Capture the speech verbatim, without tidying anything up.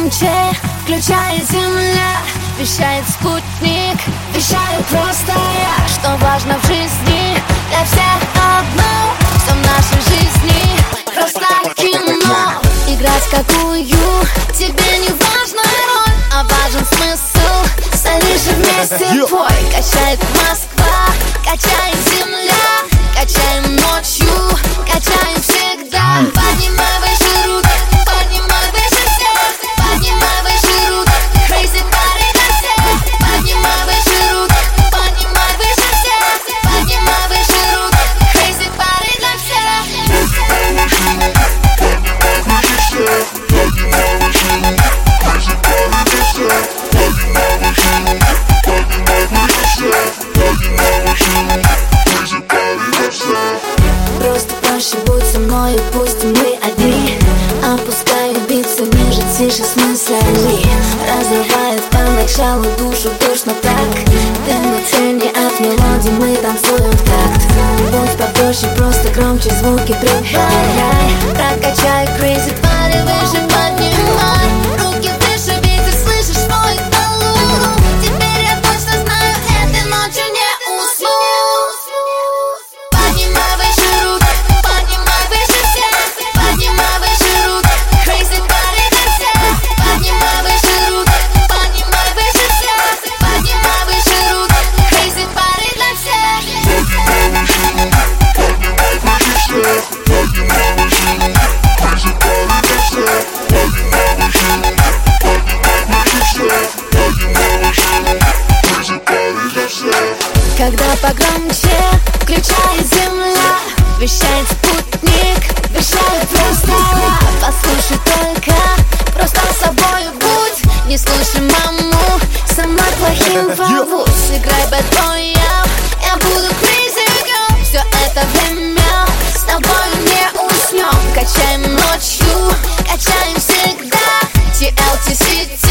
погромче, включай земля. Вещает спутник, вещает просто я. Что важно в жизни, для всех одно. Все в нашей жизни просто кино. Играть какую тебе не важна роль, а важен смысл. Солишь вместе пой. Качает Москва, качает земля. Качаем ночью, качаем всегда. Поднимай выше руки, поднимай выше всех. Поднимай выше руки, crazy party для всех. Поднимай выше руки, поднимай выше всех. Поднимай выше руки, crazy party для всех. Поднимай выше руки, поднимай выше всех. Поднимай выше руки, crazy party для всех. Просто проще будь со мной, пусть мы одни. Опускаю биться ниже, тише с мыслями. Разрывает поначалу душу душно так. Дым на тени от мелодий, мы танцуем в такт. Будь попроще, просто громче звуки прибавляй. Прокачай crazy party, выше поднимай. Руки выше, ведь ты слышишь мой талу. Теперь я точно знаю, этой ночью не усну. Поднимай выше руки, поднимай выше всех. Поднимай выше руки, crazy party для всех. Поднимай выше руки, поднимай выше всех. Поднимай выше руки, crazy party для всех. Поднимай выше руки, поднимай выше всех. Поднимай выше руки, crazy party для всех. Поднимай выше руки, поднимай выше всех. Поднимай выше руки, crazy party для всех. Когда погромче, включай земля. Вещает спутник, вещает просто я. Послушай только, просто собой будь. Не слушай маму, со мной плохим побудь. Сыграй bad boy, я буду crazy girl. Все это время с тобой не уснем. Качаем ночью, качаем всегда. ти эл ти си